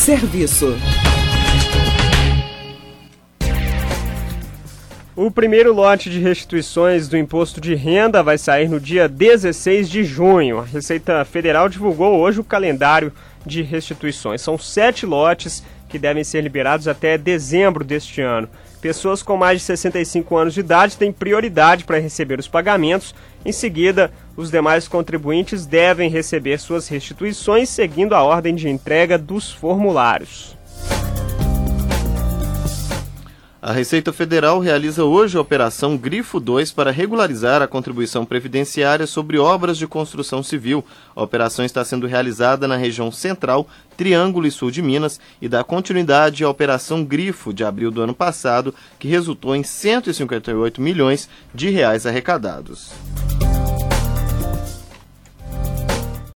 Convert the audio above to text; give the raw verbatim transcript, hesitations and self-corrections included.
Serviço. O primeiro lote de restituições do imposto de renda vai sair no dia dezesseis de junho. A Receita Federal divulgou hoje o calendário de restituições. São sete lotes que devem ser liberados até dezembro deste ano. Pessoas com mais de sessenta e cinco anos de idade têm prioridade para receber os pagamentos. Em seguida, os demais contribuintes devem receber suas restituições seguindo a ordem de entrega dos formulários. A Receita Federal realiza hoje a Operação Grifo dois para regularizar a contribuição previdenciária sobre obras de construção civil. A operação está sendo realizada na região central, Triângulo e Sul de Minas e dá continuidade à Operação Grifo de abril do ano passado, que resultou em cento e cinquenta e oito milhões de reais arrecadados.